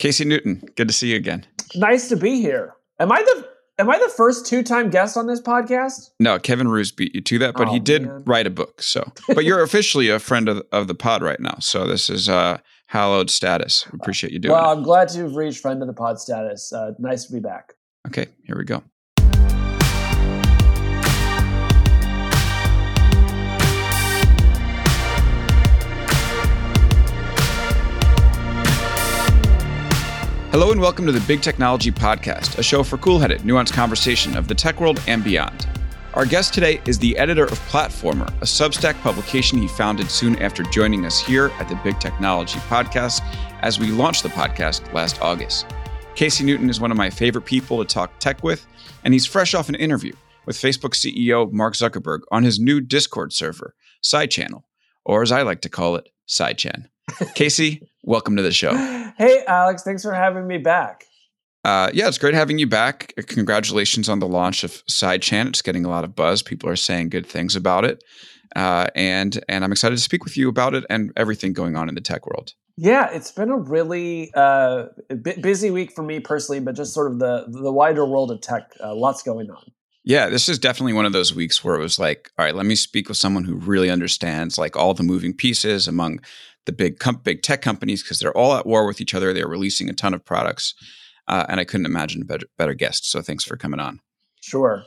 Casey Newton, good to see you again. Nice to be here. Am I the first two-time guest on this podcast? No, Kevin Roos beat you to that, but he did write a book. So, but you're officially a friend of the pod right now. So this is hallowed status. We appreciate you doing it. Well, I'm glad to have reached friend of the pod status. Nice to be back. Okay, here we go. Hello and welcome to the Big Technology Podcast, a show for cool-headed, nuanced conversation of the tech world and beyond. Our guest today is the editor of Platformer, a Substack publication he founded soon after joining us here at the Big Technology Podcast as we launched the podcast last August. Casey Newton is one of my favorite people to talk tech with, and he's fresh off an interview with Facebook CEO Mark Zuckerberg on his new Discord server, SideChannel, or as I like to call it, SideChan. Casey, welcome to the show. Hey, Alex. Thanks for having me back. Yeah, it's great having you back. Congratulations on the launch of SideChan. It's getting a lot of buzz. People are saying good things about it. And I'm excited to speak with you about it and everything going on in the tech world. Yeah, it's been a really busy week for me personally, but just sort of the wider world of tech. Lots going on. Yeah, this is definitely one of those weeks where it was like, all right, let me speak with someone who really understands like all the moving pieces among the big tech companies, because they're all at war with each other. They're releasing a ton of products. And I couldn't imagine a better guest. So thanks for coming on. Sure.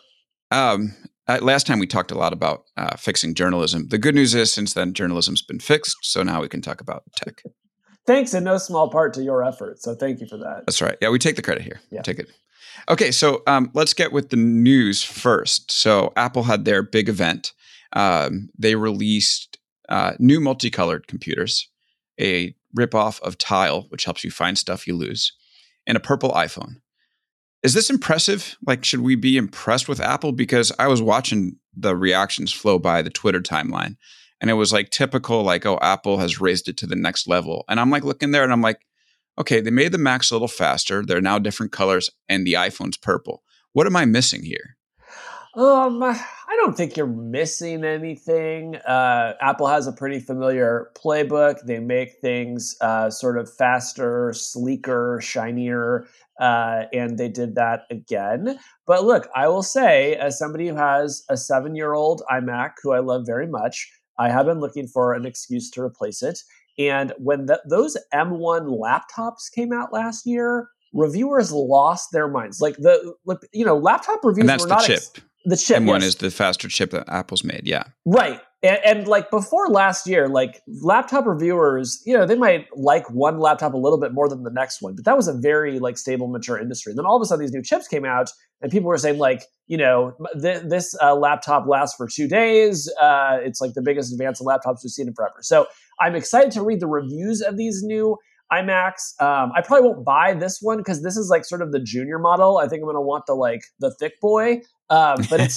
Last time we talked a lot about fixing journalism. The good news is since then, journalism's been fixed. So now we can talk about tech. Thanks in no small part to your effort. So thank you for that. That's right. Yeah, we take the credit here. Yeah. Take it. Okay, so let's get with the news first. So Apple had their big event. They released new multicolored computers, a ripoff of Tile, which helps you find stuff you lose, and a purple iPhone. Is this impressive? Like, should we be impressed with Apple? Because I was watching the reactions flow by the Twitter timeline, and it was like typical, like, oh, Apple has raised it to the next level. And I'm like looking there and I'm like, okay, they made the Macs a little faster. They're now different colors and the iPhone's purple. What am I missing here? I don't think you're missing anything. Apple has a pretty familiar playbook. They make things sort of faster, sleeker, shinier, and they did that again. But look, I will say, as somebody who has a 7-year-old iMac, who I love very much, I have been looking for an excuse to replace it. And when those M1 laptops came out last year, reviewers lost their minds. Laptop reviews and that's were the not chip. The chip. M1 yes. is the faster chip that Apple's made. Yeah. Right. And like before last year, like laptop reviewers, they might like one laptop a little bit more than the next one, but that was a very like stable, mature industry. And then all of a sudden these new chips came out and people were saying like, this laptop lasts for 2 days. It's like the biggest advance in laptops we've seen in forever. So I'm excited to read the reviews of these new iMacs. I probably won't buy this one because this is like sort of the junior model. I think I'm going to want the thick boy. But it's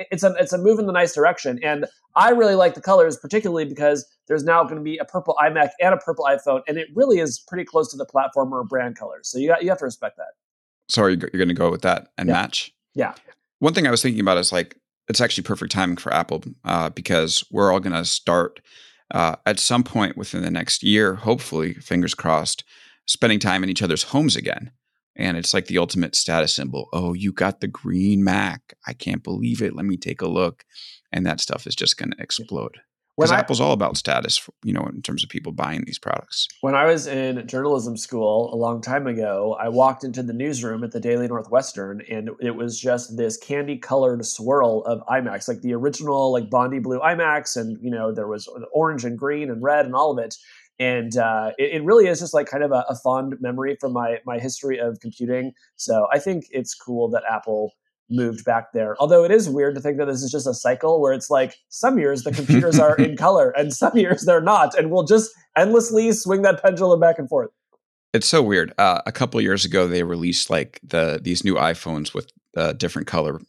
a move in the nice direction. And I really like the colors, particularly because there's now going to be a purple iMac and a purple iPhone. And it really is pretty close to the Platformer brand colors. So you have to respect that. So you're going to go with that and match? Yeah. One thing I was thinking about is like, it's actually perfect timing for Apple because we're all going to start at some point within the next year, hopefully, fingers crossed, spending time in each other's homes again. And it's like the ultimate status symbol. Oh, you got the green Mac. I can't believe it. Let me take a look. And that stuff is just going to explode. Because Apple's all about status, in terms of people buying these products. When I was in journalism school a long time ago, I walked into the newsroom at the Daily Northwestern, and it was just this candy-colored swirl of iMacs, like the original, like Bondi blue iMacs, and there was orange and green and red and all of it. And it really is just like kind of a fond memory from my history of computing. So I think it's cool that Apple moved back there. Although it is weird to think that this is just a cycle where it's like some years the computers are in color and some years they're not. And we'll just endlessly swing that pendulum back and forth. It's so weird. A couple of years ago, they released like these new iPhones with different color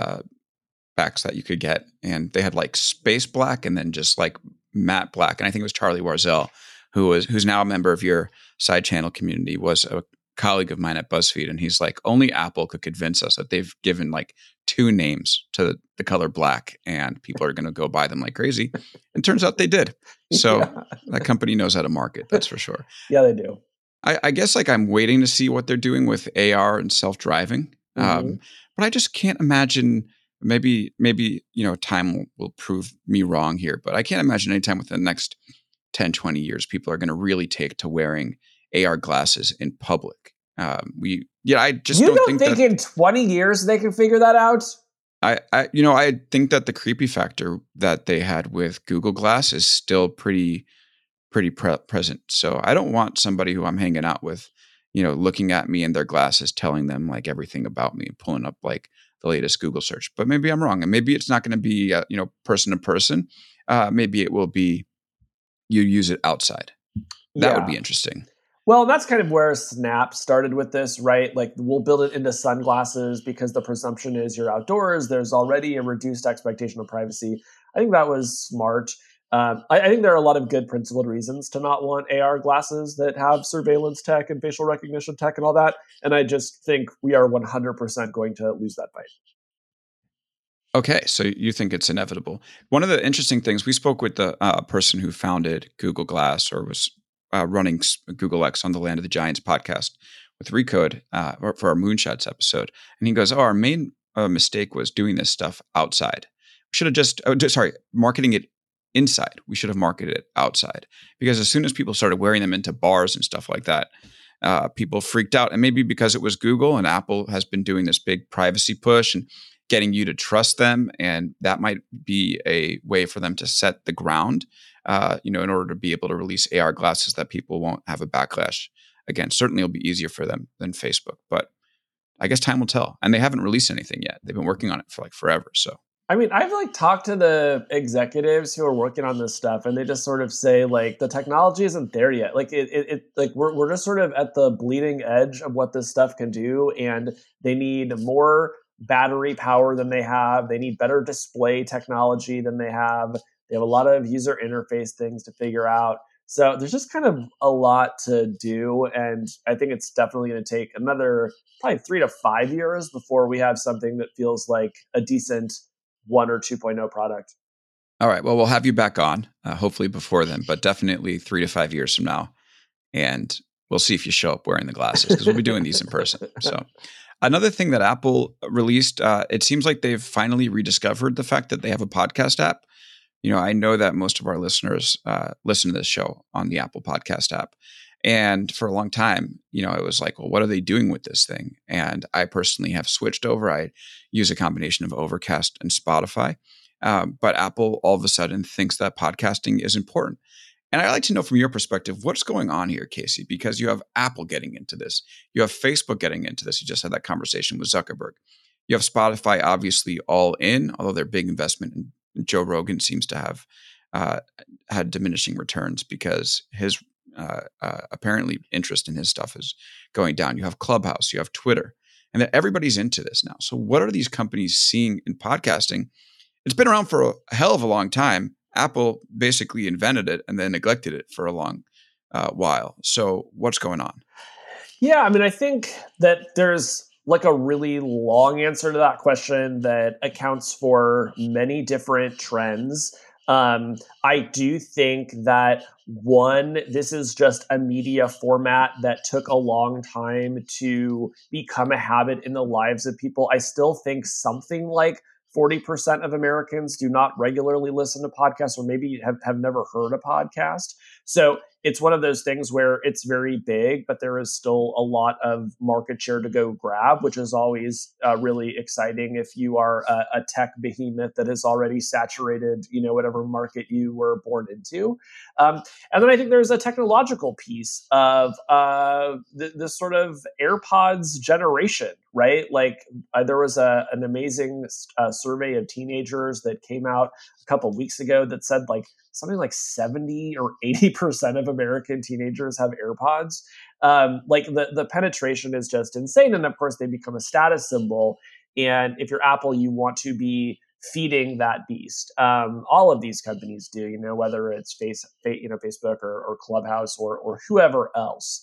backs that you could get. And they had like space black and then just like matte black. And I think it was Charlie Warzel, who's now a member of your SideChannel community, was a colleague of mine at BuzzFeed, and he's like, only Apple could convince us that they've given like 2 names to the color black, and people are going to go buy them like crazy. And turns out they did. So that company knows how to market. That's for sure. Yeah, they do. I guess like I'm waiting to see what they're doing with AR and self-driving. Mm-hmm. But I just can't imagine. Maybe time will prove me wrong here. But I can't imagine any time within the next 10, 20 years, people are going to really take to wearing AR glasses in public. I just You don't think that. in 20 years they can figure that out? I think that the creepy factor that they had with Google Glass is still pretty present. So I don't want somebody who I'm hanging out with, looking at me in their glasses, telling them like everything about me, pulling up like the latest Google search. But maybe I'm wrong, and maybe it's not going to be person to person. Maybe it will be you use it outside. That would be interesting. Well, that's kind of where Snap started with this, right? Like, we'll build it into sunglasses because the presumption is you're outdoors. There's already a reduced expectation of privacy. I think that was smart. I think there are a lot of good principled reasons to not want AR glasses that have surveillance tech and facial recognition tech and all that. And I just think we are 100% going to lose that fight. Okay, so you think it's inevitable. One of the interesting things, we spoke with the person who founded Google Glass, or was running Google X on the Land of the Giants podcast with Recode for our Moonshots episode. And he goes, our main mistake was doing this stuff outside. We should have marketing it inside. We should have marketed it outside. Because as soon as people started wearing them into bars and stuff like that, people freaked out. And maybe because it was Google and Apple has been doing this big privacy push and getting you to trust them. And that might be a way for them to set the ground, in order to be able to release AR glasses that people won't have a backlash against. Certainly it'll be easier for them than Facebook, but I guess time will tell. And they haven't released anything yet. They've been working on it for like forever. So, I mean, I've like talked to the executives who are working on this stuff, and they just sort of say like the technology isn't there yet. Like like we're just sort of at the bleeding edge of what this stuff can do, and they need more battery power than they have. They need better display technology than they have. They have a lot of user interface things to figure out. So there's just kind of a lot to do. And I think it's definitely going to take another probably 3 to 5 years before we have something that feels like a decent 1 or 2.0 product. All right. Well, we'll have you back on, hopefully before then, but definitely 3 to 5 years from now. And we'll see if you show up wearing the glasses, because we'll be doing these in person. So another thing that Apple released, it seems like they've finally rediscovered the fact that they have a podcast app. I know that most of our listeners listen to this show on the Apple Podcast app. And for a long time, it was like, well, what are they doing with this thing? And I personally have switched over. I use a combination of Overcast and Spotify. But Apple all of a sudden thinks that podcasting is important. And I'd like to know from your perspective, what's going on here, Casey? Because you have Apple getting into this. You have Facebook getting into this. You just had that conversation with Zuckerberg. You have Spotify obviously all in, although their big investment in Joe Rogan seems to have had diminishing returns because his apparently interest in his stuff is going down. You have Clubhouse, you have Twitter, and that everybody's into this now. So what are these companies seeing in podcasting? It's been around for a hell of a long time. Apple basically invented it and then neglected it for a long while. So what's going on? Yeah, I mean, I think that there's like a really long answer to that question that accounts for many different trends. I do think that this is just a media format that took a long time to become a habit in the lives of people. I still think something like 40% of Americans do not regularly listen to podcasts, or maybe have never heard a podcast. So it's one of those things where it's very big, but there is still a lot of market share to go grab, which is always really exciting if you are a tech behemoth that has already saturated, whatever market you were born into. And then I think there's a technological piece of this sort of AirPods generation, right? Like there was an amazing survey of teenagers that came out a couple of weeks ago that said like something like 70 or 80% of American teenagers have AirPods. Like the penetration is just insane. And of course they become a status symbol. And if you're Apple, you want to be feeding that beast. All of these companies do, whether it's Facebook or Clubhouse or whoever else.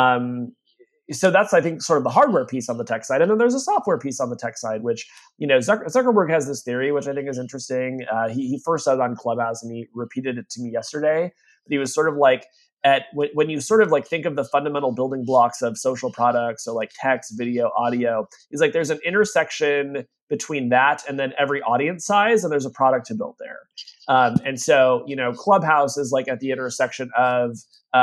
So that's, I think, sort of the hardware piece on the tech side. And then there's a software piece on the tech side, which, Zuckerberg has this theory, which I think is interesting. He first said it on Clubhouse and he repeated it to me yesterday. But he was sort of like, when you sort of like think of the fundamental building blocks of social products, so like text, video, audio, is like there's an intersection between that and then every audience size, and there's a product to build there. And so, Clubhouse is like at the intersection of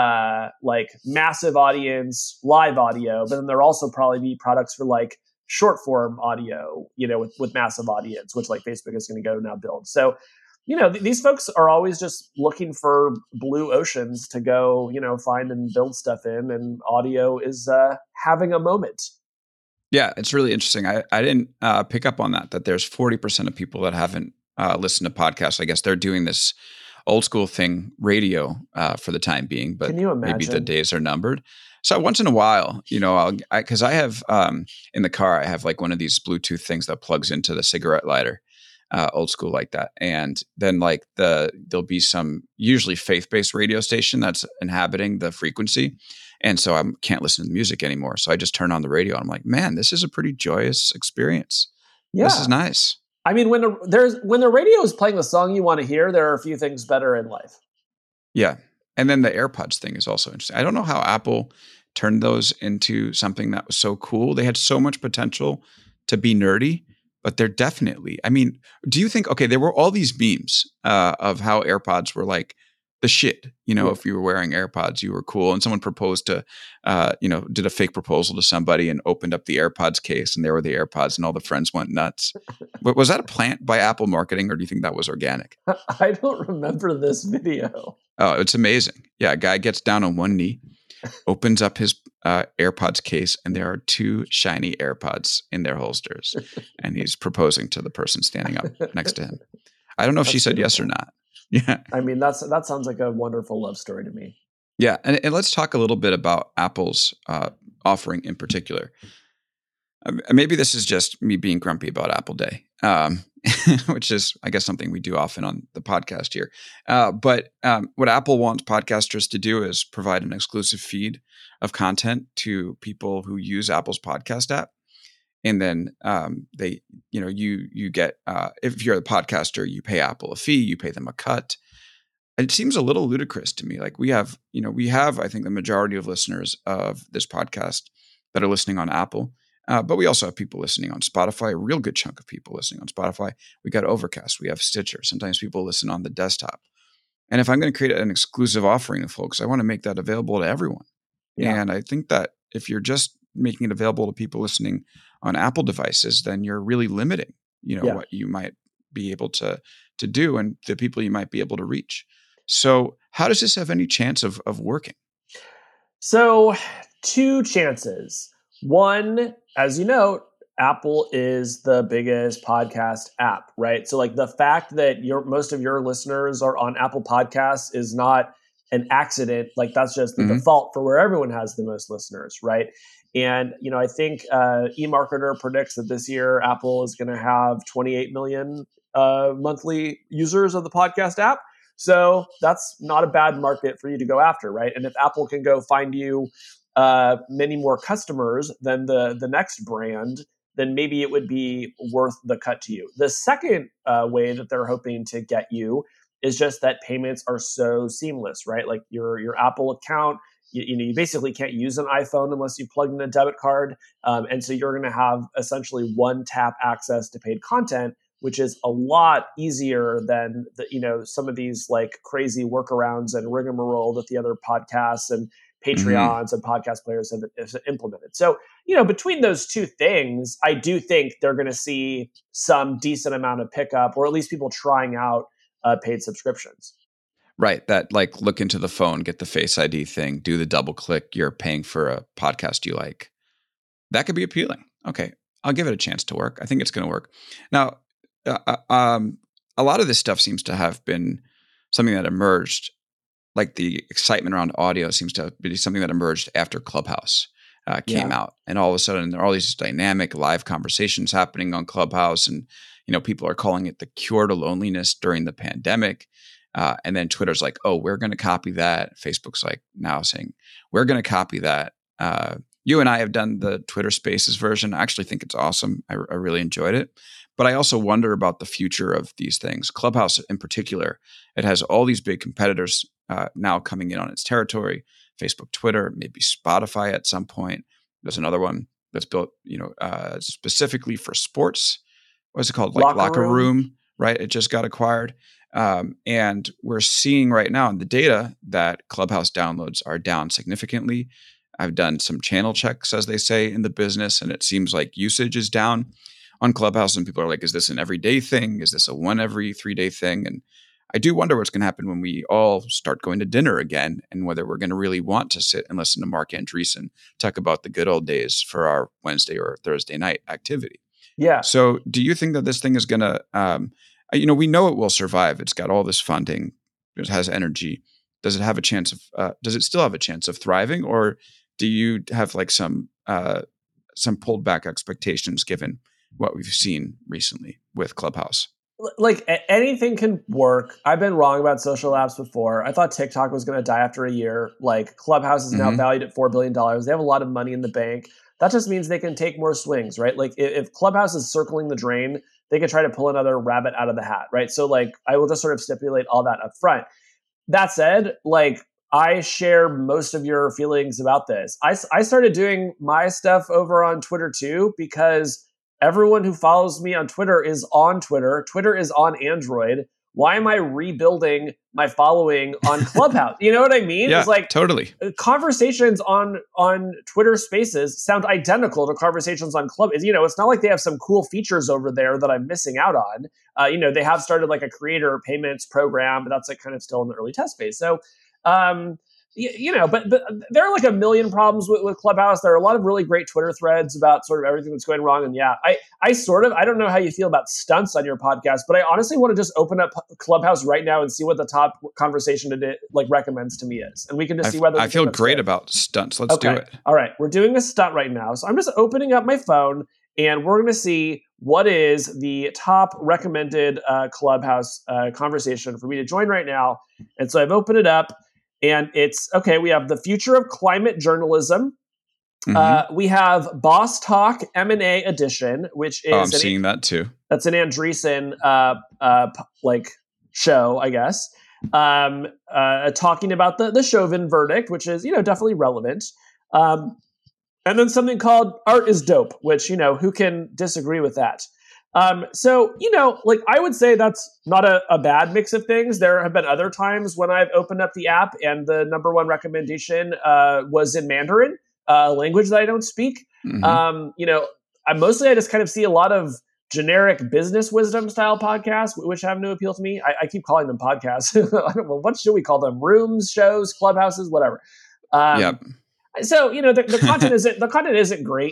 like massive audience, live audio, but then there also probably be products for like short form audio, with massive audience, which like Facebook is going to go now build. So, these folks are always just looking for blue oceans to go, find and build stuff in, and audio is having a moment. Yeah, it's really interesting. I didn't pick up on that there's 40% of people that haven't listened to podcasts. I guess they're doing this old school thing, radio, for the time being, but can you imagine? Maybe the days are numbered. So once in a while, because I have in the car, I have like one of these Bluetooth things that plugs into the cigarette lighter, old school like that. And then like there'll be some usually faith-based radio station that's inhabiting the frequency. And so I can't listen to the music anymore. So I just turn on the radio and I'm like, man, this is a pretty joyous experience. Yeah. This is nice. I mean, when the radio is playing the song you want to hear, there are a few things better in life. Yeah. And then the AirPods thing is also interesting. I don't know how Apple turned those into something that was so cool. They had so much potential to be nerdy, but they're definitely, I mean, do you think, okay, there were all these memes of how AirPods were like the shit, if you were wearing AirPods, you were cool. And someone proposed to, did a fake proposal to somebody and opened up the AirPods case and there were the AirPods and all the friends went nuts. Was that a plant by Apple marketing or do you think that was organic? I don't remember this video. Oh, it's amazing. Yeah. A guy gets down on one knee, opens up his AirPods case and there are two shiny AirPods in their holsters and he's proposing to the person standing up next to him. I don't know if she said yes or not. Yeah. I mean, that sounds like a wonderful love story to me. Yeah. And let's talk a little bit about Apple's offering in particular. Maybe this is just me being grumpy about Apple Day, which is, I guess, something we do often on the podcast here. But what Apple wants podcasters to do is provide an exclusive feed of content to people who use Apple's podcast app. And then you get, if you're a podcaster, you pay Apple a fee, you pay them a cut. It seems a little ludicrous to me. Like we have, I think the majority of listeners of this podcast that are listening on Apple, but we also have people listening on Spotify, a real good chunk of people listening on Spotify. We got Overcast, we have Stitcher. Sometimes people listen on the desktop. And if I'm going to create an exclusive offering to folks, I want to make that available to everyone. Yeah. And I think that if you're just making it available to people listening on Apple devices, then you're really limiting, what you might be able to do and the people you might be able to reach. So how does this have any chance of working? So 2 chances. One, as you know, Apple is the biggest podcast app, right? So like the fact that most of your listeners are on Apple Podcasts is not an accident. Like that's just the default for where everyone has the most listeners, right? And, I think eMarketer predicts that this year Apple is going to have 28 million monthly users of the podcast app. So that's not a bad market for you to go after, right? And if Apple can go find you many more customers than the next brand, then maybe it would be worth the cut to you. The second way that they're hoping to get you is just that payments are so seamless, right? Like your Apple account, you basically can't use an iPhone unless you plug in a debit card. And so you're going to have essentially one tap access to paid content, which is a lot easier than some of these like crazy workarounds and rigmarole that the other podcasts and Patreons and podcast players have implemented. So, between those two things, I do think they're going to see some decent amount of pickup, or at least people trying out paid subscriptions. Right. That like look into the phone, get the Face ID thing, do the double click, you're paying for a podcast you like. That could be appealing. Okay. I'll give it a chance to work. I think it's going to work. Now, a lot of this stuff seems to have been something that emerged, like the excitement around audio seems to be something that emerged after Clubhouse came out. And all of a sudden, there are all these dynamic live conversations happening on Clubhouse. And, people are calling it the cure to loneliness during the pandemic. And then Twitter's like, oh, we're going to copy that. Facebook's like now saying, we're going to copy that. You and I have done the Twitter Spaces version. I actually think it's awesome. I really enjoyed it. But I also wonder about the future of these things. Clubhouse in particular, it has all these big competitors now coming in on its territory. Facebook, Twitter, maybe Spotify at some point. There's another one that's built, specifically for sports. What's it called? Like Locker Room, right? It just got acquired. And we're seeing right now in the data that Clubhouse downloads are down significantly. I've done some channel checks, as they say in the business, and it seems like usage is down on Clubhouse. And people are like, is this an everyday thing? Is this a one every 3-day thing? And I do wonder what's going to happen when we all start going to dinner again, and whether we're going to really want to sit and listen to Mark Andreessen talk about the good old days for our Wednesday or Thursday night activity. Yeah. So do you think that this thing is going to, we know it will survive. It's got all this funding. It has energy. Does it have a chance of, does it still have a chance of thriving, or do you have like some pulled back expectations given what we've seen recently with Clubhouse? Like anything can work. I've been wrong about social apps before. I thought TikTok was going to die after a year. Like Clubhouse is now valued at $4 billion. They have a lot of money in the bank. That just means they can take more swings, right? Like if Clubhouse is circling the drain, they could try to pull another rabbit out of the hat, right? So like I will just sort of stipulate all that up front. That said, like I share most of your feelings about this. I started doing my stuff over on Twitter too, because everyone who follows me on Twitter is on Twitter. Twitter is on Android. Why am I rebuilding my following on Clubhouse? You know what I mean? Yeah, it's like totally. Conversations on Twitter Spaces sound identical to conversations on Club. It's not like they have some cool features over there that I'm missing out on. They have started like a creator payments program, but that's like kind of still in the early test phase. So, but there are like a million problems with Clubhouse. There are a lot of really great Twitter threads about sort of everything that's going wrong. And yeah, I don't know how you feel about stunts on your podcast, but I honestly want to just open up Clubhouse right now and see what the top conversation it like recommends to me is. And we can just see whether I feel great about stunts. Let's do it. All right. We're doing a stunt right now. So I'm just opening up my phone and we're going to see what is the top recommended Clubhouse conversation for me to join right now. And so I've opened it up. And it's, okay, we have the future of climate journalism. We have Boss Talk M&A edition, which is... I'm seeing that too. That's an Andreessen show, I guess. Talking about the Chauvin verdict, which is, definitely relevant. And then something called Art is Dope, which, who can disagree with that? I would say that's not a bad mix of things. There have been other times when I've opened up the app and the number one recommendation was in Mandarin, a language that I don't speak. I just kind of see a lot of generic business wisdom style podcasts, which have no appeal to me. I keep calling them podcasts. I don't know, what should we call them? Rooms, shows, clubhouses, whatever. Yep. So, the content isn't great,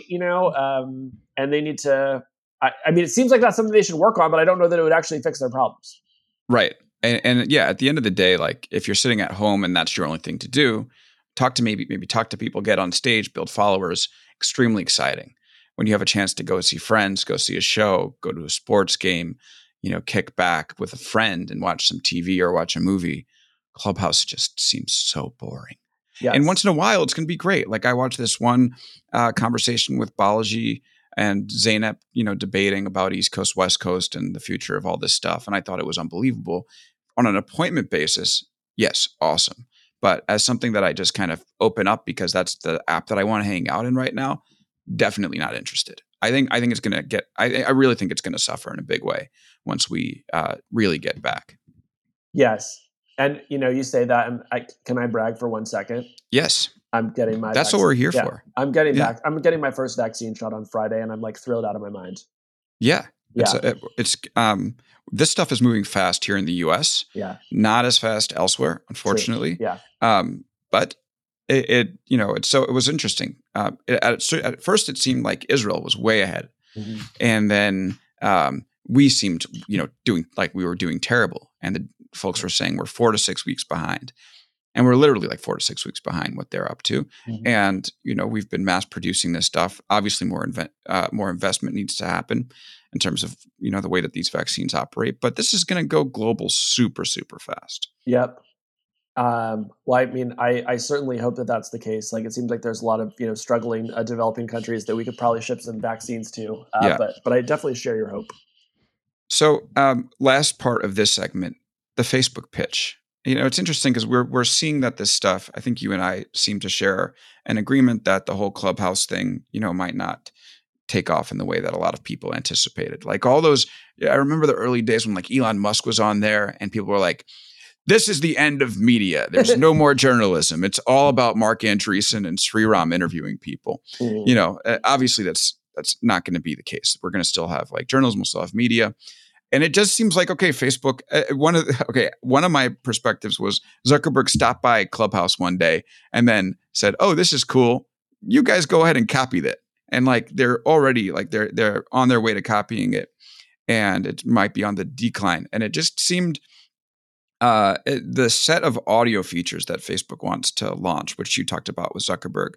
and they need to... it seems like that's something they should work on, but I don't know that it would actually fix their problems. Right. And yeah, at the end of the day, like if you're sitting at home and that's your only thing to do, talk to people, get on stage, build followers, extremely exciting. When you have a chance to go see friends, go see a show, go to a sports game, kick back with a friend and watch some TV or watch a movie, Clubhouse just seems so boring. Yes. And once in a while, it's going to be great. Like I watched this one conversation with Balaji and Zeynep, debating about East Coast, West Coast, and the future of all this stuff. And I thought it was unbelievable. On an appointment basis, yes, awesome. But as something that I just kind of open up because that's the app that I want to hang out in right now, definitely not interested. I think it's going to get. I really think it's going to suffer in a big way once we really get back. Yes, and you say that, and can I brag for 1 second? Yes. I'm getting my... That's what we're here for. I'm getting back. I'm getting my first vaccine shot on Friday, and I'm like thrilled out of my mind. Yeah. It's this stuff is moving fast here in the U.S. Yeah. Not as fast elsewhere, unfortunately. True. Yeah. But it was interesting. At first, it seemed like Israel was way ahead, and then we seemed, we were doing terrible, and the folks were saying we're 4 to 6 weeks behind. And we're literally like 4 to 6 weeks behind what they're up to. And, we've been mass producing this stuff. Obviously, more investment needs to happen in terms of, the way that these vaccines operate. But this is going to go global super, super fast. Yep. Well, I mean, I certainly hope that that's the case. Like, it seems like there's a lot of struggling developing countries that we could probably ship some vaccines to. Yeah. But I definitely share your hope. So, last part of this segment, the Facebook pitch. It's interesting because we're seeing that this stuff. I think you and I seem to share an agreement that the whole Clubhouse thing, might not take off in the way that a lot of people anticipated. Like all those, I remember the early days when like Elon Musk was on there, and people were like, "This is the end of media. There's no more journalism. It's all about Mark Andreessen and Sriram interviewing people." Mm-hmm. Obviously that's not going to be the case. We're going to still have like journalism, we'll still have media. And it just seems like, okay, Facebook, one of my perspectives was Zuckerberg stopped by Clubhouse one day and then said, "Oh, this is cool. You guys go ahead and copy that." And like, they're already like, they're on their way to copying it, and it might be on the decline. And it just seemed, the set of audio features that Facebook wants to launch, which you talked about with Zuckerberg,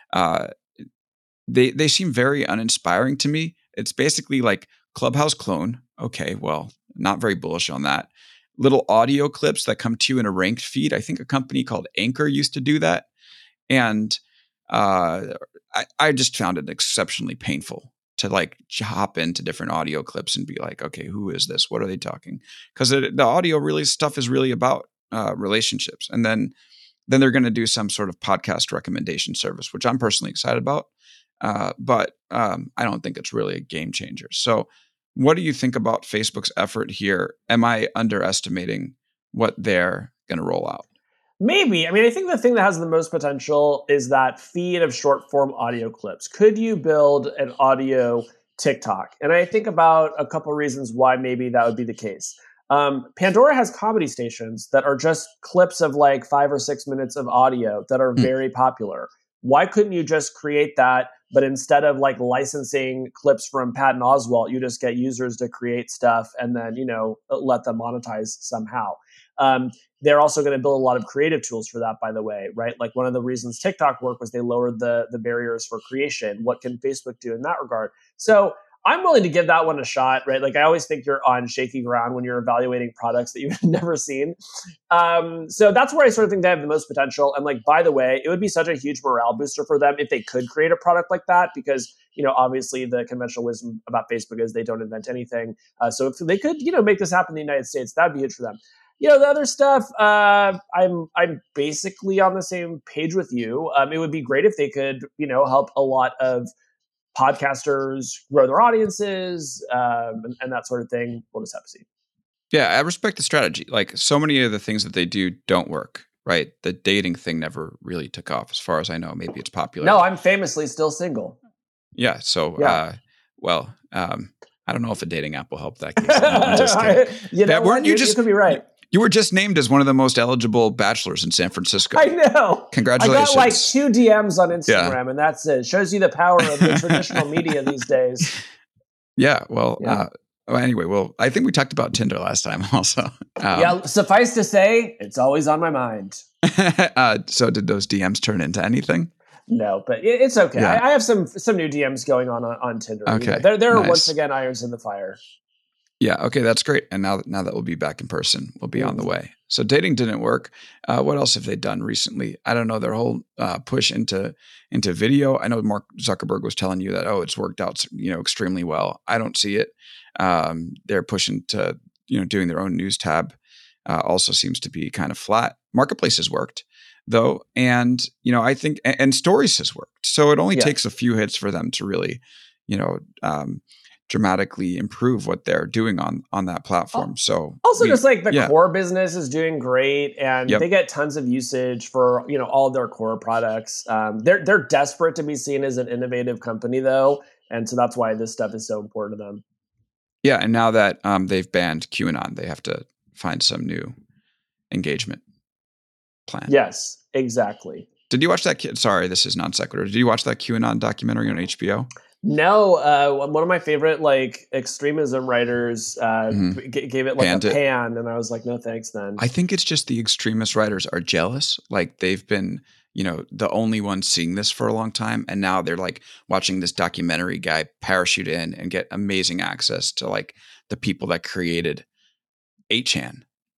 they seem very uninspiring to me. It's basically like Clubhouse clone. Okay, well, not very bullish on that. Little audio clips that come to you in a ranked feed. I think a company called Anchor used to do that. And I just found it exceptionally painful to like hop into different audio clips and be like, okay, who is this? What are they talking? Because the audio really stuff is really about relationships. And then they're going to do some sort of podcast recommendation service, which I'm personally excited about. But I don't think it's really a game changer. So what do you think about Facebook's effort here? Am I underestimating what they're going to roll out? Maybe. I mean, I think the thing that has the most potential is that feed of short form audio clips. Could you build an audio TikTok? And I think about a couple of reasons why maybe that would be the case. Pandora has comedy stations that are just clips of like 5 or 6 minutes of audio that are very popular. Why couldn't you just create that? But instead of like licensing clips from Patton Oswalt, you just get users to create stuff and then, let them monetize somehow. They're also going to build a lot of creative tools for that, by the way, right? Like one of the reasons TikTok worked was they lowered the barriers for creation. What can Facebook do in that regard? So I'm willing to give that one a shot, right? Like I always think you're on shaky ground when you're evaluating products that you've never seen. So that's where I sort of think they have the most potential. And like, by the way, it would be such a huge morale booster for them if they could create a product like that, because, obviously the conventional wisdom about Facebook is they don't invent anything. So if they could, make this happen in the United States, that'd be huge for them. The other stuff, I'm basically on the same page with you. It would be great if they could, help a lot of podcasters grow their audiences and that sort of thing. We'll just have to see. Yeah, I respect the strategy. Like so many of the things that they do don't work, right? The dating thing never really took off as far as I know. Maybe it's popular. No, I'm famously still single. Yeah. So, I don't know if a dating app will help that case. No, I'm just kidding. Weren't you could be right. You were just named as one of the most eligible bachelors in San Francisco. I know. Congratulations. I got like 2 DMs on Instagram, and that's it. Shows you the power of the traditional media these days. Yeah. Well, anyway, I think we talked about Tinder last time also. Suffice to say, it's always on my mind. So did those DMs turn into anything? No, but it's okay. Yeah. I have some new DMs going on Tinder. Okay. There are nice. once again irons in the fire. Yeah. Okay. That's great. And now that we'll be back in person, we'll be on the way. So dating didn't work. What else have they done recently? I don't know. Their whole push into video. I know Mark Zuckerberg was telling you that, it's worked out, extremely well. I don't see it. They're pushing to, doing their own news tab. Also seems to be kind of flat. Marketplace has worked though. And, I think, and Stories has worked. So it only takes a few hits for them to really, dramatically improve what they're doing on that platform. So also just like the core business is doing great, and they get tons of usage for all of their core products. They're desperate to be seen as an innovative company though, and so that's why this stuff is so important to them. Yeah, and now that they've banned QAnon, they have to find some new engagement plan. Yes, exactly. Did you watch that? Sorry, this is non sequitur. Did you watch that QAnon documentary on HBO? No, one of my favorite extremism writers gave it like a pan, and I was like, no thanks. Then I think it's just the extremist writers are jealous. Like they've been, the only ones seeing this for a long time, and now they're like watching this documentary guy parachute in and get amazing access to like the people that created 8chan.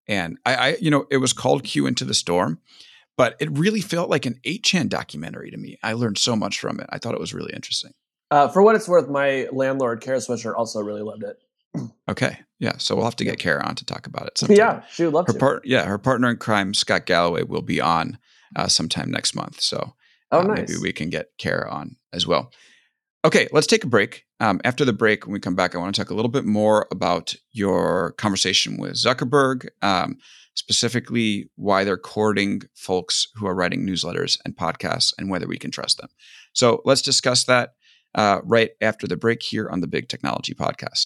And it was called Q Into the Storm, but it really felt like an 8chan documentary to me. I learned so much from it. I thought it was really interesting. For what it's worth, my landlord, Kara Swisher, also really loved it. Okay. Yeah. So we'll have to get Kara on to talk about it sometime. Yeah, she would love to. Her partner in crime, Scott Galloway, will be on sometime next month. So nice. Maybe we can get Kara on as well. Okay, let's take a break. After the break, when we come back, I want to talk a little bit more about your conversation with Zuckerberg, specifically why they're courting folks who are writing newsletters and podcasts and whether we can trust them. So let's discuss that right after the break here on the Big Technology Podcast.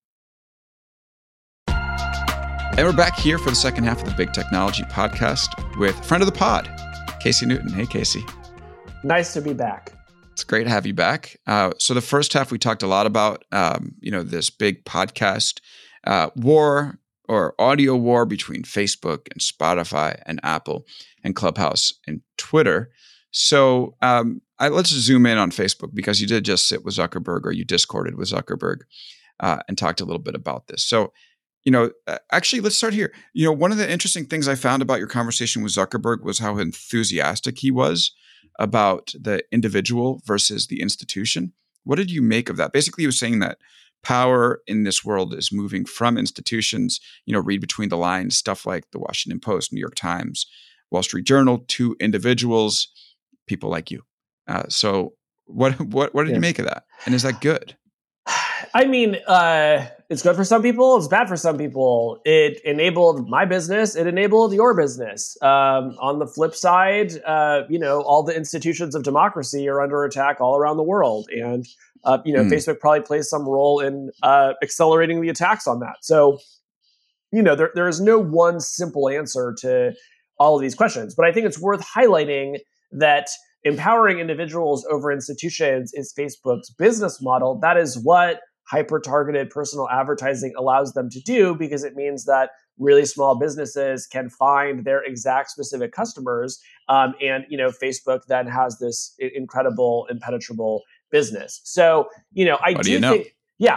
And we're back here for the second half of the Big Technology Podcast with friend of the pod, Casey Newton. Hey, Casey. Nice to be back. It's great to have you back. So the first half, we talked a lot about, this big podcast war or audio war between Facebook and Spotify and Apple and Clubhouse and Twitter. So let's zoom in on Facebook, because you did just sit with Zuckerberg, or you Discorded with Zuckerberg and talked a little bit about this. So, actually, let's start here. One of the interesting things I found about your conversation with Zuckerberg was how enthusiastic he was about the individual versus the institution. What did you make of that? Basically, he was saying that power in this world is moving from institutions, read between the lines, stuff like the Washington Post, New York Times, Wall Street Journal, to individuals, people like you. So what did you make of that? And is that good? I mean, it's good for some people. It's bad for some people. It enabled my business. It enabled your business. On the flip side, all the institutions of democracy are under attack all around the world. And, Facebook probably plays some role in accelerating the attacks on that. So, there is no one simple answer to all of these questions. But I think it's worth highlighting that empowering individuals over institutions is Facebook's business model. That is what hyper-targeted personal advertising allows them to do, because it means that really small businesses can find their exact specific customers. And Facebook then has this incredible, impenetrable business. So, I do think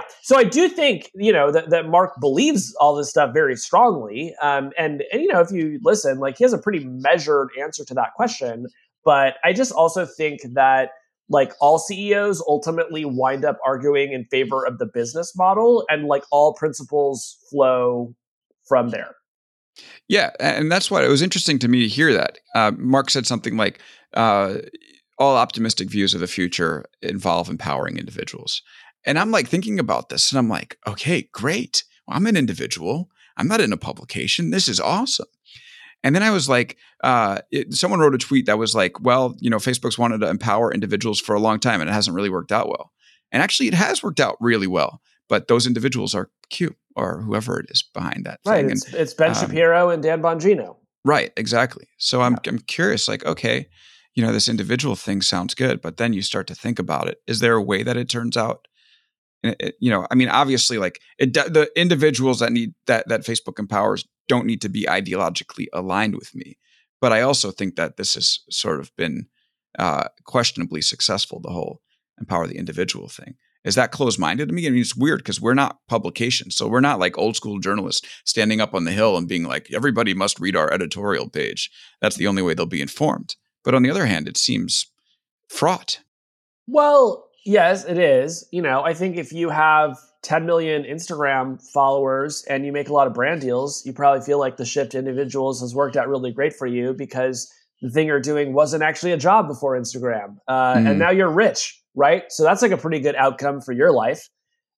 that Mark believes all this stuff very strongly. And if you listen, he has a pretty measured answer to that question. But I just also think that all CEOs ultimately wind up arguing in favor of the business model, and all principles flow from there. Yeah. And that's why it was interesting to me to hear that. Mark said something like, all optimistic views of the future involve empowering individuals. And I'm thinking about this, and I'm like, okay, great. Well, I'm an individual. I'm not in a publication. This is awesome. And then I was like, someone wrote a tweet that was like, well, Facebook's wanted to empower individuals for a long time, and it hasn't really worked out well. And actually, it has worked out really well. But those individuals are Q, or whoever it is behind that thing. Right. It's Ben Shapiro and Dan Bongino. Right. Exactly. So I'm curious, okay, this individual thing sounds good, but then you start to think about it. Is there a way that it turns out? Obviously, the individuals that need that Facebook empowers don't need to be ideologically aligned with me. But I also think that this has sort of been questionably successful, the whole empower the individual thing. Is that closed-minded to me? It's weird because we're not publications. So we're not like old school journalists standing up on the Hill and being like, everybody must read our editorial page. That's the only way they'll be informed. But on the other hand, it seems fraught. Well, yes, it is. I think if you have 10 million Instagram followers and you make a lot of brand deals, you probably feel like the shift to individuals has worked out really great for you, because the thing you're doing wasn't actually a job before Instagram. And now you're rich, right? So that's a pretty good outcome for your life.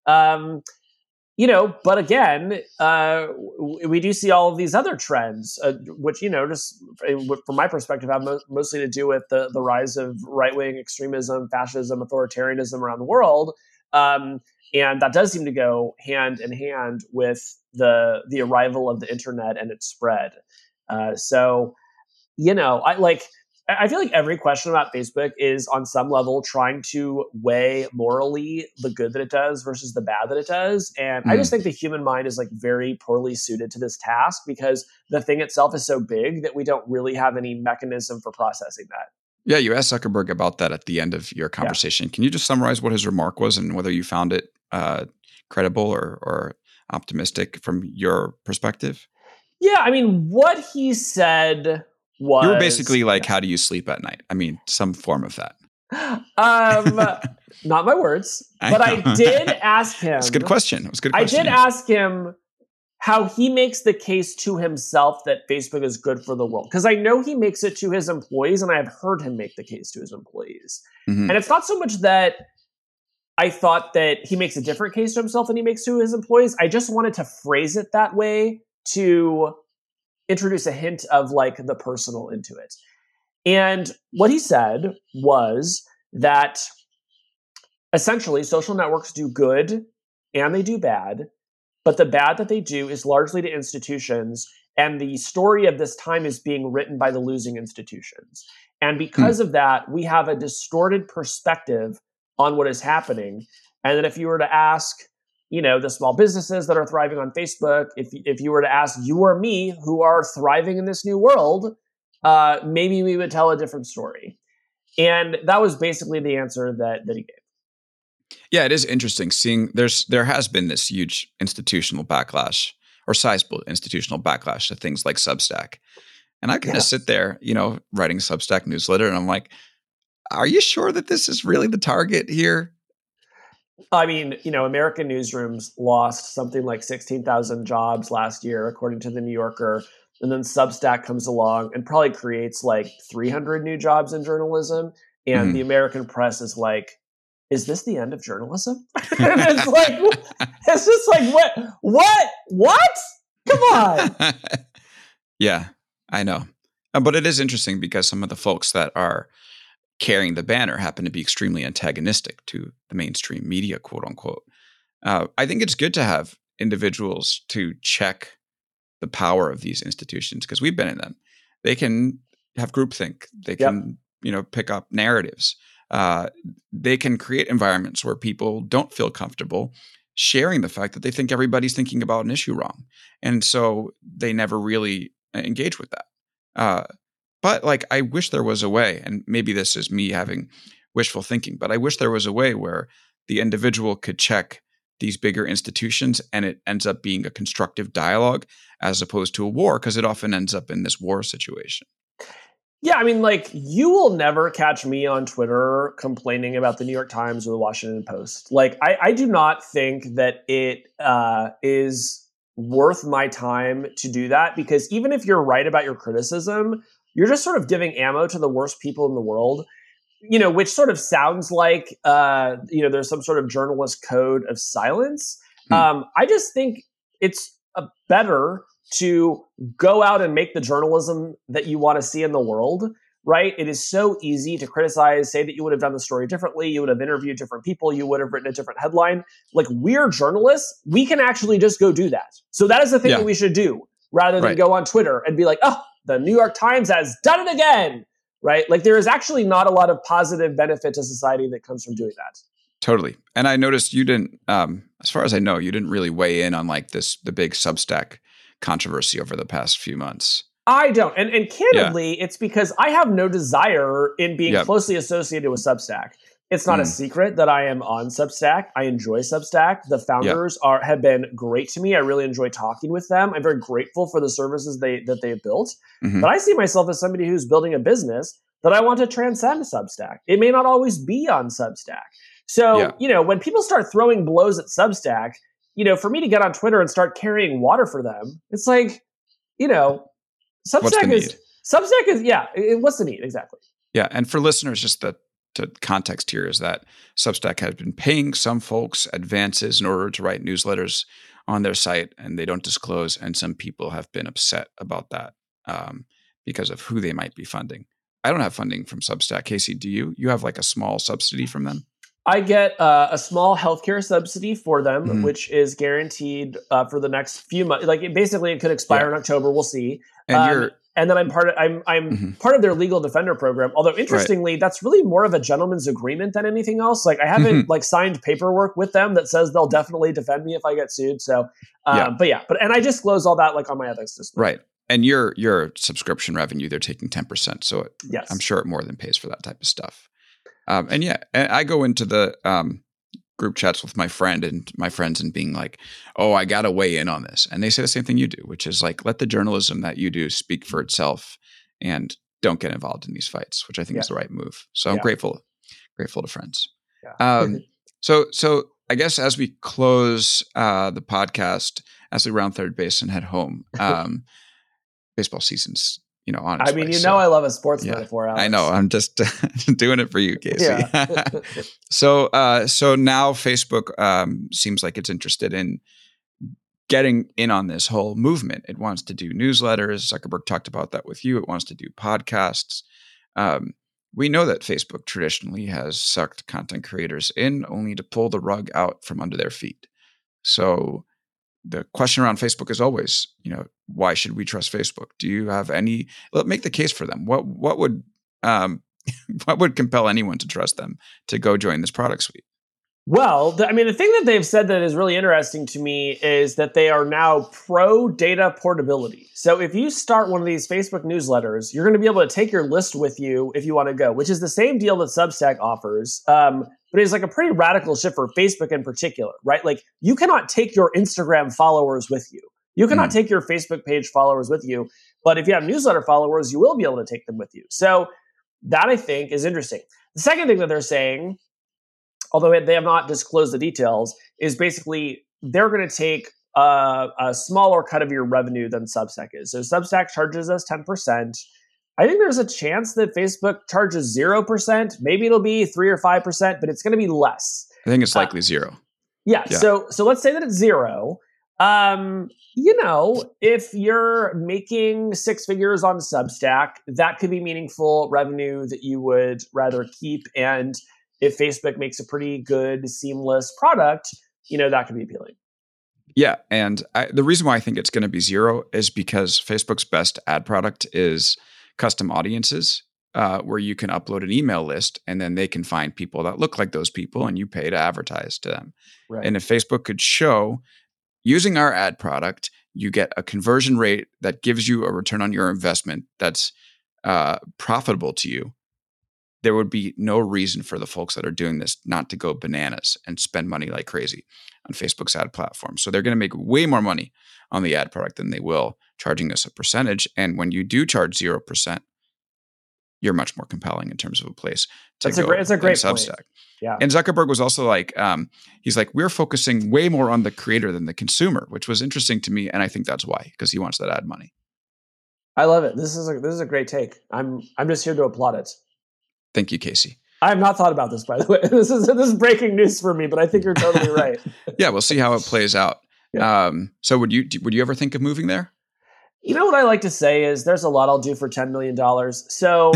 But again, we do see all of these other trends, which, just from my perspective, have mostly to do with the rise of right-wing extremism, fascism, authoritarianism around the world. And that does seem to go hand in hand with the arrival of the internet and its spread. I feel like every question about Facebook is on some level trying to weigh morally the good that it does versus the bad that it does. And I just think the human mind is very poorly suited to this task, because the thing itself is so big that we don't really have any mechanism for processing that. Yeah, you asked Zuckerberg about that at the end of your conversation. Yeah. Can you just summarize what his remark was and whether you found it credible or optimistic from your perspective? Yeah, I mean, what he said was... You were basically like, how do you sleep like, how do you sleep at night? I mean, some form of that. Not my words, but I did ask him. It's a good question. It was a good question. I did ask him how he makes the case to himself that Facebook is good for the world. Because I know he makes it to his employees, and I have heard him make the case to his employees. Mm-hmm. And it's not so much that I thought that he makes a different case to himself than he makes to his employees. I just wanted to phrase it that way to introduce a hint of like the personal into it. And what he said was that essentially social networks do good and they do bad, but the bad that they do is largely to institutions, and the story of this time is being written by the losing institutions. And because of that, we have a distorted perspective on what is happening. And that if you were to ask, the small businesses that are thriving on Facebook, if you were to ask you or me who are thriving in this new world, maybe we would tell a different story. And that was basically the answer that he gave. Yeah, it is interesting seeing there has been this huge institutional backlash or sizable institutional backlash to things like Substack. And I kind of sit there, writing a Substack newsletter, and I'm like, are you sure that this is really the target here? I mean, American newsrooms lost something like 16,000 jobs last year, according to the New Yorker. And then Substack comes along and probably creates like 300 new jobs in journalism. And the American press is like, is this the end of journalism? And it's just like, what? Come on. Yeah, I know. But it is interesting because some of the folks that are carrying the banner happen to be extremely antagonistic to the mainstream media, quote unquote. I think it's good to have individuals to check the power of these institutions because we've been in them. They can have groupthink. They can, pick up narratives. They can create environments where people don't feel comfortable sharing the fact that they think everybody's thinking about an issue wrong. And so they never really engage with that. But I wish there was a way, and maybe this is me having wishful thinking, but I wish there was a way where the individual could check these bigger institutions and it ends up being a constructive dialogue as opposed to a war, because it often ends up in this war situation. Yeah, I mean, you will never catch me on Twitter complaining about the New York Times or the Washington Post. I do not think that it is worth my time to do that, because even if you're right about your criticism, you're just sort of giving ammo to the worst people in the world, which sort of sounds like, there's some sort of journalist code of silence. I just think it's better to go out and make the journalism that you want to see in the world, right? It is so easy to criticize, say that you would have done the story differently, you would have interviewed different people, you would have written a different headline. We're journalists, we can actually just go do that. So that is the thing that we should do, rather than go on Twitter and be like, oh, the New York Times has done it again, right? There is actually not a lot of positive benefit to society that comes from doing that. Totally. And I noticed you didn't, as far as I know, you didn't really weigh in on the big Substack controversy over the past few months. I don't. And candidly, it's because I have no desire in being closely associated with Substack. It's not a secret that I am on Substack. I enjoy Substack. The founders have been great to me. I really enjoy talking with them. I'm very grateful for the services that they've built. But I see myself as somebody who's building a business that I want to transcend Substack. It may not always be on Substack. So, when people start throwing blows at Substack, for me to get on Twitter and start carrying water for them, it's like, Substack is, what's the need? Exactly. Yeah. And for listeners, just the context here is that Substack has been paying some folks advances in order to write newsletters on their site, and they don't disclose. And some people have been upset about that because of who they might be funding. I don't have funding from Substack. Casey, do you? You have a small subsidy from them? I get a small healthcare subsidy for them, which is guaranteed for the next few months. Basically, it could expire in October. We'll see. And then I'm part of their legal defender program. Although interestingly, that's really more of a gentleman's agreement than anything else. I haven't signed paperwork with them that says they'll definitely defend me if I get sued. So, but I disclose all that on my ethics disclosure. Right. And your subscription revenue, they're taking 10%. So I'm sure it more than pays for that type of stuff. And I go into the group chats with my friend and my friends and being like, oh, I got to weigh in on this. And they say the same thing you do, which is like, let the journalism that you do speak for itself and don't get involved in these fights, which I think is the right move. So I'm grateful to friends. Yeah. So I guess as we close the podcast, as we round third base and head home, baseball season's on its way. I love a sports metaphor, Alex. I know. I'm just doing it for you, Casey. Yeah. So now Facebook seems like it's interested in getting in on this whole movement. It wants to do newsletters. Zuckerberg talked about that with you. It wants to do podcasts. We know that Facebook traditionally has sucked content creators in only to pull the rug out from under their feet. So the question around Facebook is always, why should we trust Facebook? Do you have make the case for them? What would what would compel anyone to trust them to go join this product suite? Well, the thing that they've said that is really interesting to me is that they are now pro data portability. So if you start one of these Facebook newsletters, you're going to be able to take your list with you if you want to go, which is the same deal that Substack offers. But it's like a pretty radical shift for Facebook in particular, right? Like you cannot take your Instagram followers with you. You cannot take your Facebook page followers with you. But if you have newsletter followers, you will be able to take them with you. So that I think is interesting. The second thing that they're saying, although they have not disclosed the details, is basically they're going to take a smaller cut of your revenue than Substack is. So Substack charges us 10%. I think there's a chance that Facebook charges 0%. Maybe it'll be 3 or 5%, but it's going to be less. I think it's likely 0. Yeah. So let's say that it's 0. If you're making 6 figures on Substack, that could be meaningful revenue that you would rather keep. And if Facebook makes a pretty good, seamless product, that could be appealing. Yeah. And the reason why I think it's going to be 0 is because Facebook's best ad product is custom audiences, where you can upload an email list and then they can find people that look like those people and you pay to advertise to them. Right. And if Facebook could show, using our ad product, you get a conversion rate that gives you a return on your investment that's profitable to you, there would be no reason for the folks that are doing this not to go bananas and spend money like crazy on Facebook's ad platform. So they're going to make way more money on the ad product than they will charging us a percentage. And when you do charge 0%, you're much more compelling in terms of a place to go. It's a great Substack. Point. Yeah. And Zuckerberg was also like, he's like, we're focusing way more on the creator than the consumer, which was interesting to me. And I think that's why, because he wants that ad money. I love it. This is a great take. I'm just here to applaud it. Thank you, Casey. I have not thought about this, by the way. This is breaking news for me, but I think you're totally right. Yeah, we'll see how it plays out. Yeah. So would you ever think of moving there? What I like to say is there's a lot I'll do for $10 million. So,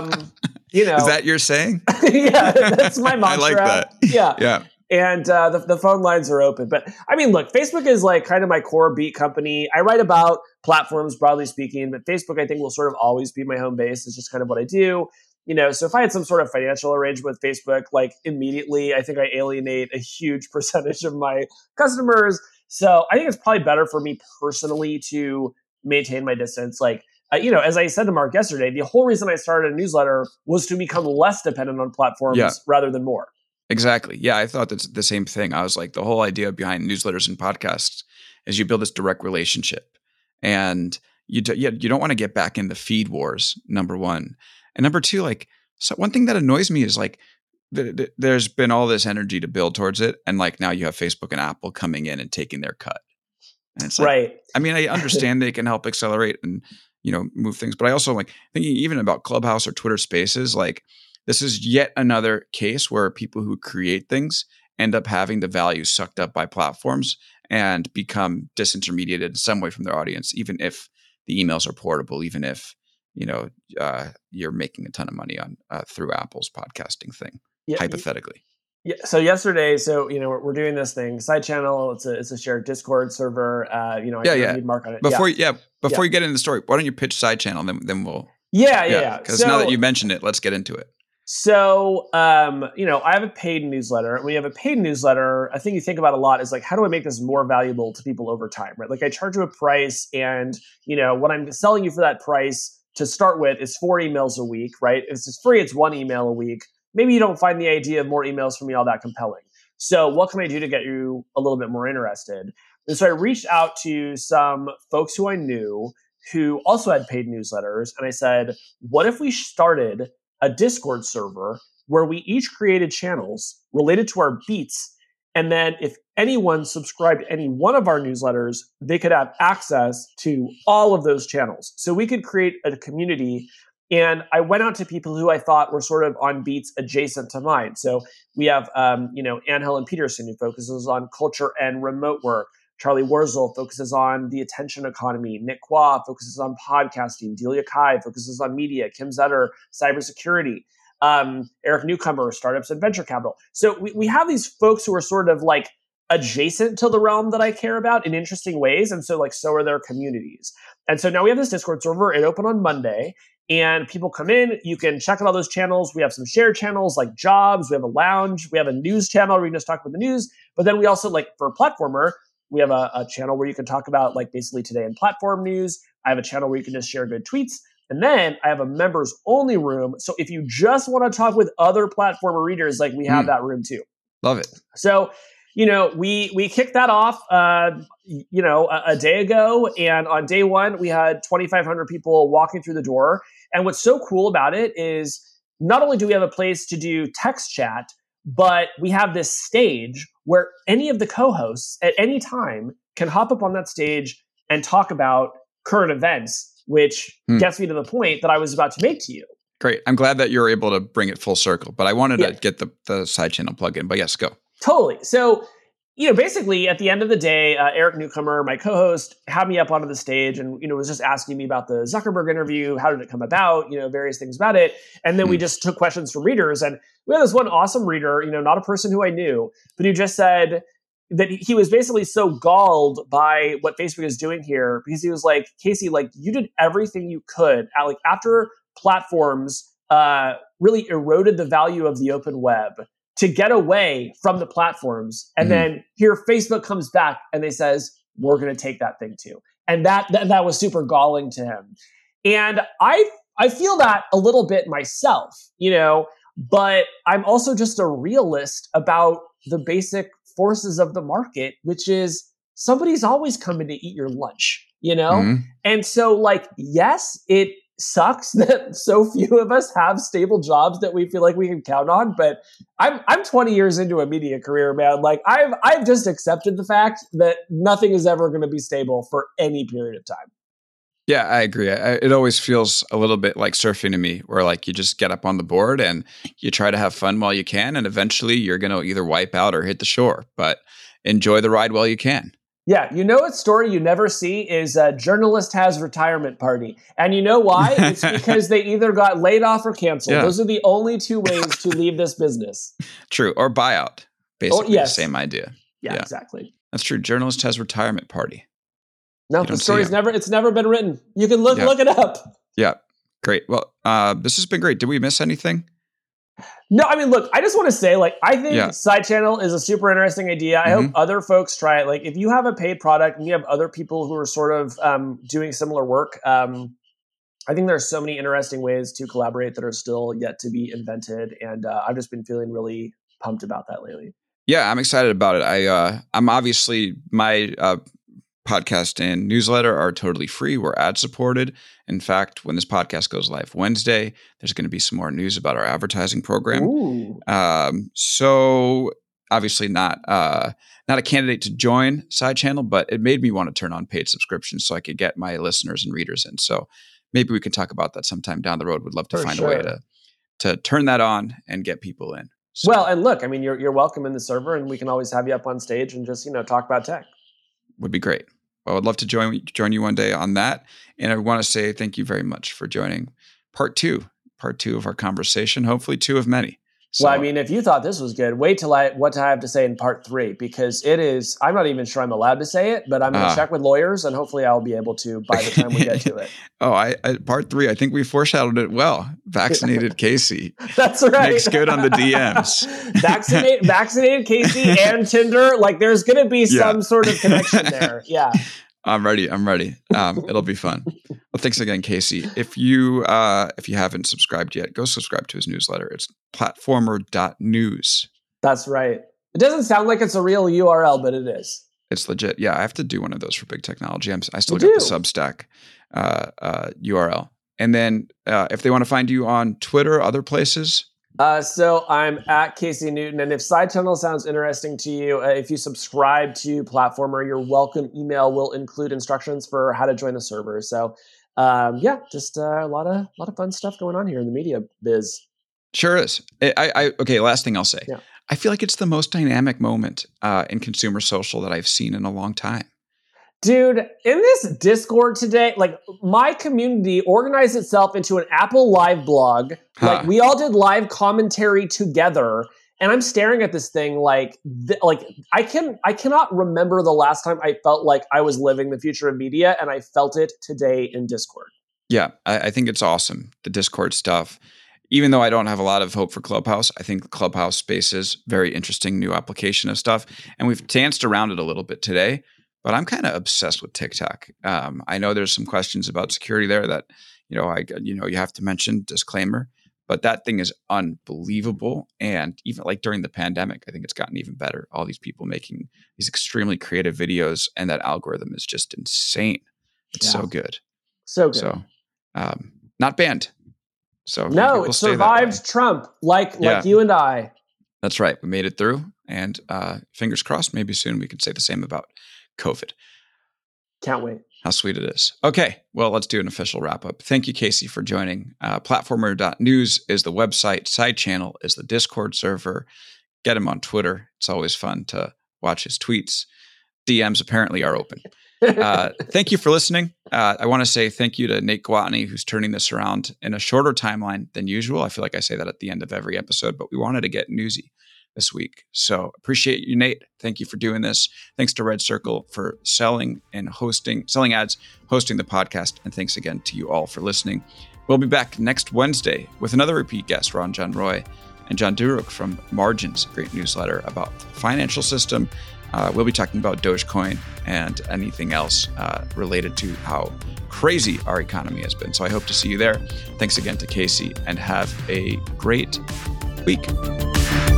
Is that your saying? Yeah, that's my mantra. I like that. Yeah. Yeah. And the phone lines are open. But look, Facebook is like kind of my core beat company. I write about platforms, broadly speaking, but Facebook, I think, will sort of always be my home base. It's just kind of what I do. So if I had some sort of financial arrangement with Facebook, like immediately, I think I alienate a huge percentage of my customers. So I think it's probably better for me personally to maintain my distance. Like, as I said to Mark yesterday, the whole reason I started a newsletter was to become less dependent on platforms rather than more. Exactly. Yeah, I thought that's the same thing. I was like, the whole idea behind newsletters and podcasts is you build this direct relationship. And you don't want to get back in the feed wars, number one. And number two, like, so one thing that annoys me is like, there's been all this energy to build towards it. And like now you have Facebook and Apple coming in and taking their cut. And it's like, right. I understand they can help accelerate and, move things. But I also like thinking even about Clubhouse or Twitter Spaces, like this is yet another case where people who create things end up having the value sucked up by platforms and become disintermediated in some way from their audience, even if the emails are portable, even if you're making a ton of money on through Apple's podcasting thing, hypothetically. Yeah. So yesterday, we're doing this thing, Side Channel. It's a shared Discord server. I need Mark on it. Before you get into the story, why don't you pitch Side Channel? Then we'll. Yeah. Because now that you mentioned it, let's get into it. So, I have a paid newsletter. When you have a paid newsletter, I think you think about a lot is like, how do I make this more valuable to people over time, right? Like I charge you a price and, what I'm selling you for that price to start with is 4 emails a week, right? If it's free, it's 1 email a week. Maybe you don't find the idea of more emails from me all that compelling. So what can I do to get you a little bit more interested? And so I reached out to some folks who I knew who also had paid newsletters. And I said, what if we started a Discord server where we each created channels related to our beats? And then if anyone subscribed to any one of our newsletters, they could have access to all of those channels. So we could create a community. And I went out to people who I thought were sort of on beats adjacent to mine. So we have, Anne Helen Peterson, who focuses on culture and remote work. Charlie Wurzel focuses on the attention economy. Nick Qua focuses on podcasting. Delia Kai focuses on media. Kim Zetter, cybersecurity. Eric Newcomer, startups and venture capital. So we have these folks who are sort of like adjacent to the realm that I care about in interesting ways. And so are their communities. And so now we have this Discord server. It opened on Monday. And people come in, you can check out all those channels. We have some shared channels like jobs. We have a lounge. We have a news channel where you can just talk about the news. But then we also, like for Platformer, we have a channel where you can talk about like basically today in platform news. I have a channel where you can just share good tweets. And then I have a members only room. So if you just want to talk with other Platformer readers, like we have that room too. Love it. So, we kicked that off, a day ago. And on day one, we had 2,500 people walking through the door. And what's so cool about it is not only do we have a place to do text chat, but we have this stage where any of the co-hosts at any time can hop up on that stage and talk about current events, which gets me to the point that I was about to make to you. Great. I'm glad that you're able to bring it full circle, but I wanted to get the side channel plug in. But yes, go. Totally. So, basically at the end of the day, Eric Newcomer, my co-host, had me up onto the stage and, was just asking me about the Zuckerberg interview. How did it come about? Various things about it. And then we just took questions from readers. And we had this one awesome reader, not a person who I knew, but who just said that he was basically so galled by what Facebook is doing here because he was like, Casey, like you did everything you could after platforms really eroded the value of the open web to get away from the platforms. And then here Facebook comes back and they says, we're going to take that thing too. And that was super galling to him. And I feel that a little bit myself, but I'm also just a realist about the basic forces of the market, which is somebody's always coming to eat your lunch, And so yes, it sucks that so few of us have stable jobs that we feel like we can count on. But I'm 20 years into a media career, man. Like I've just accepted the fact that nothing is ever going to be stable for any period of time. Yeah, I agree. It always feels a little bit like surfing to me, where like you just get up on the board and you try to have fun while you can, and eventually you're going to either wipe out or hit the shore. But enjoy the ride while you can. Yeah, a story you never see is a journalist has retirement party. And you know why? It's because they either got laid off or canceled. Yeah. Those are the only two ways to leave this business. True. Or buyout. Basically the same idea. Yeah, exactly. That's true. Journalist has retirement party. No, the story's never been written. You can look it up. Yeah. Great. Well, this has been great. Did we miss anything? No, I mean, look, I just want to say, I think Side Channel is a super interesting idea. I hope other folks try it. If you have a paid product and you have other people who are sort of doing similar work, I think there's so many interesting ways to collaborate that are still yet to be invented. And I've just been feeling really pumped about that lately. Yeah, I'm excited about it. I'm obviously my podcast and newsletter are totally free. We're ad supported. In fact, when this podcast goes live Wednesday, there's going to be some more news about our advertising program. So obviously not a candidate to join Side Channel, but it made me want to turn on paid subscriptions so I could get my listeners and readers in. So maybe we can talk about that sometime down the road. Would love to find a way to turn that on and get people in. So. Well, and look, I mean, you're welcome in the server, and we can always have you up on stage and just talk about tech. Would be great. I would love to join you one day on that. And I want to say thank you very much for joining part two of our conversation, hopefully two of many. So, well, I mean, if you thought this was good, wait till what I have to say in part 3, because it is, I'm not even sure I'm allowed to say it, but I'm going to check with lawyers and hopefully I'll be able to by the time we get to it. I part 3, I think we foreshadowed it well. Vaccinated Casey. That's right. Makes good on the DMs. Vaccinated Casey and Tinder. There's going to be some sort of connection there. Yeah. I'm ready. It'll be fun. Well, thanks again, Casey. If you haven't subscribed yet, go subscribe to his newsletter. It's platformer.news. That's right. It doesn't sound like it's a real URL, but it is. It's legit. Yeah, I have to do one of those for Big Technology. I still got the Substack URL. And then if they want to find you on Twitter, other places. So I'm at Casey Newton. And if Side Tunnel sounds interesting to you, if you subscribe to Platformer, your welcome email will include instructions for how to join the server. So just a lot of fun stuff going on here in the media biz. Sure is. Okay, last thing I'll say. Yeah. I feel like it's the most dynamic moment in consumer social that I've seen in a long time. Dude, in this Discord today, like my community organized itself into an Apple Live blog. Like we all did live commentary together, and I'm staring at this thing like I cannot remember the last time I felt like I was living the future of media, and I felt it today in Discord. Yeah, I think it's awesome, the Discord stuff. Even though I don't have a lot of hope for Clubhouse, I think the Clubhouse space is very interesting new application of stuff. And we've danced around it a little bit today, but I'm kind of obsessed with TikTok. I know there's some questions about security there that, you have to mention, disclaimer, but that thing is unbelievable. And even like during the pandemic, I think it's gotten even better. All these people making these extremely creative videos, and that algorithm is just insane. It's so good. So good. So not banned. So no, it survived Trump, like you and I. That's right. We made it through, and fingers crossed, maybe soon we can say the same about COVID. Can't wait. How sweet it is. Okay, well, let's do an official wrap-up. Thank you, Casey, for joining. Platformer.news is the website. Side Channel is the Discord server. Get him on Twitter. It's always fun to watch his tweets. DMs apparently are open. Thank you for listening. I want to say thank you to Nate Gwatney, who's turning this around in a shorter timeline than usual. I feel like I say that at the end of every episode, but we wanted to get newsy this week. So appreciate you, Nate. Thank you for doing this. Thanks to Red Circle for selling ads, hosting the podcast. And thanks again to you all for listening. We'll be back next Wednesday with another repeat guest, Ron John Roy and John Duruk from Margins, a great newsletter about the financial system. We'll be talking about Dogecoin and anything else related to how crazy our economy has been. So I hope to see you there. Thanks again to Casey, and have a great week.